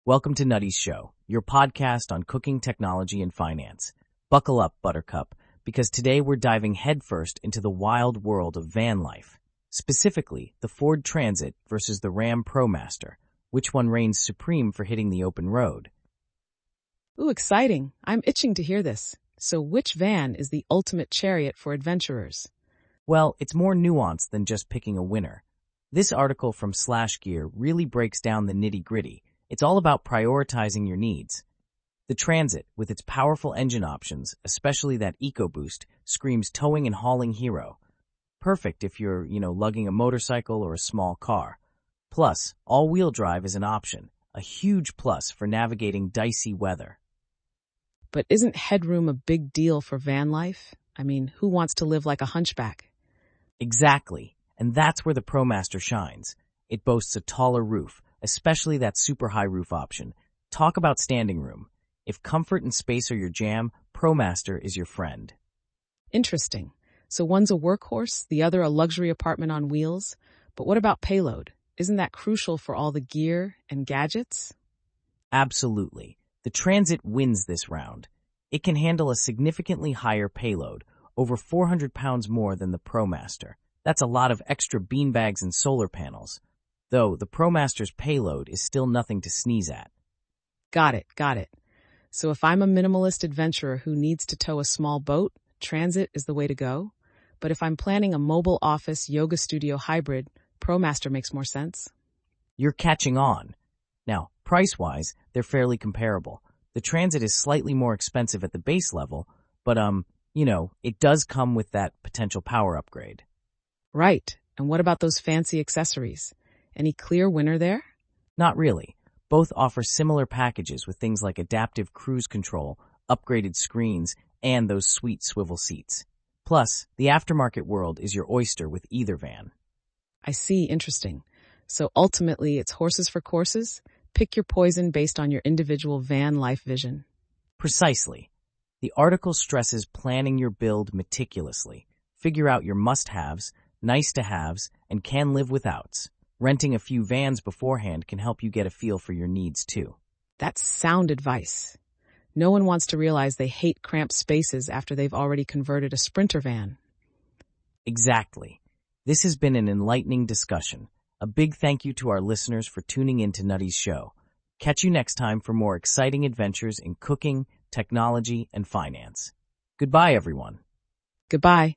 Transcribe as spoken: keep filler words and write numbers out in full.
Welcome to Nutty's Show, your podcast on cooking, technology, and finance. Buckle up, Buttercup, because today we're diving headfirst into the wild world of van life. Specifically, the Ford Transit versus the Ram ProMaster. Which one reigns supreme for hitting the open road? Ooh, exciting. I'm itching to hear this. So which van is the ultimate chariot for adventurers? Well, it's more nuanced than just picking a winner. This article from Slash Gear really breaks down the nitty-gritty. It's all about prioritizing your needs. The Transit, with its powerful engine options, especially that EcoBoost, screams towing and hauling hero. Perfect if you're, you know, lugging a motorcycle or a small car. Plus, all-wheel drive is an option, a huge plus for navigating dicey weather. But isn't headroom a big deal for van life? I mean, who wants to live like a hunchback? Exactly, and that's where the ProMaster shines. It boasts a taller roof, especially that super high roof option. Talk about standing room. If comfort and space are your jam, ProMaster is your friend. Interesting. So one's a workhorse, the other a luxury apartment on wheels. But what about payload? Isn't that crucial for all the gear and gadgets? Absolutely. The Transit wins this round. It can handle a significantly higher payload, over four hundred pounds more than the ProMaster. That's a lot of extra beanbags and solar panels. Though the ProMaster's payload is still nothing to sneeze at. Got it, got it. So if I'm a minimalist adventurer who needs to tow a small boat, Transit is the way to go. But if I'm planning a mobile office yoga studio hybrid, ProMaster makes more sense. You're catching on. Now, price-wise, they're fairly comparable. The Transit is slightly more expensive at the base level, but, um, you know, it does come with that potential power upgrade. Right. And what about those fancy accessories? Any clear winner there? Not really. Both offer similar packages with things like adaptive cruise control, upgraded screens, and those sweet swivel seats. Plus, the aftermarket world is your oyster with either van. I see. Interesting. So ultimately, it's horses for courses? Pick your poison based on your individual van life vision. Precisely. The article stresses planning your build meticulously. Figure out your must-haves, nice-to-haves, and can-live-withouts. Renting a few vans beforehand can help you get a feel for your needs, too. That's sound advice. No one wants to realize they hate cramped spaces after they've already converted a Sprinter van. Exactly. This has been an enlightening discussion. A big thank you to our listeners for tuning in to Nutty's Show. Catch you next time for more exciting adventures in cooking, technology, and finance. Goodbye, everyone. Goodbye.